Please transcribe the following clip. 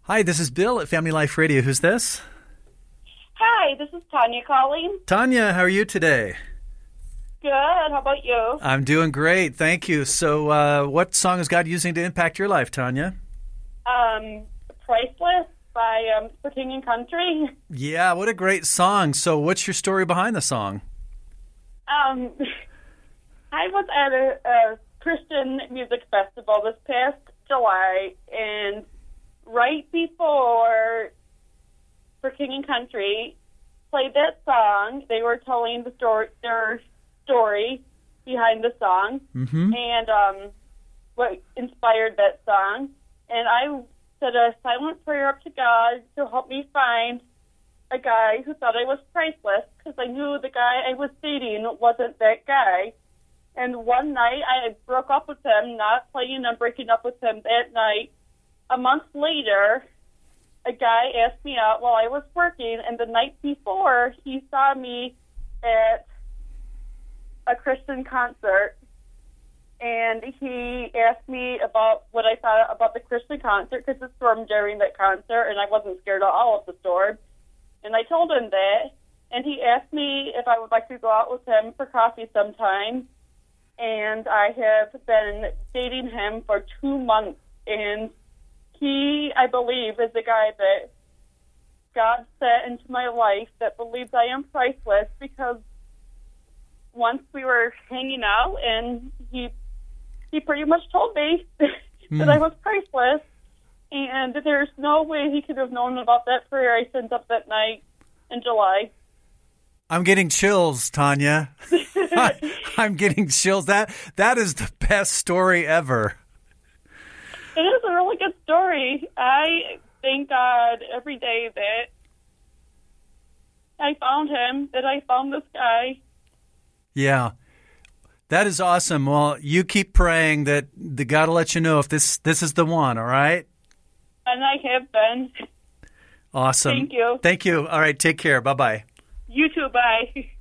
Hi, this is Bill at Family Life Radio. Who's this? Hi, this is Tanya calling. Tanya, how are you today? Good. How about you? I'm doing great. Thank you. So what song is God using to impact your life, Tanya? Priceless by For King and Country. Yeah, what a great song. So what's your story behind the song? I was at a Christian music festival this past July, and right before For King and Country played that song, they were telling their story behind the song, and what inspired that song. And I said a silent prayer up to God to help me find a guy who thought I was priceless, because I knew the guy I was dating wasn't that guy. And one night I broke up with him, not planning on breaking up with him that night. A month later, a guy asked me out while I was working, and the night before, he saw me at a Christian concert, and he asked me about what I thought about the Christian concert, because it stormed during that concert, and I wasn't scared at all of the storm. And I told him that, and he asked me if I would like to go out with him for coffee sometime, and I have been dating him for 2 months, and he, I believe, is the guy that God set into my life that believes I am priceless, because once we were hanging out, and he pretty much told me that I was priceless, and there's no way he could have known about that prayer I sent up that night in July. I'm getting chills, Tanya. I'm getting chills. That is the best story ever. It is a really good story. I thank God every day that I found him, that I found this guy. Yeah. That is awesome. Well, you keep praying that the God will let you know if this is the one, all right? And I have been. Awesome. Thank you. Thank you. All right, take care. Bye-bye. You too, bye.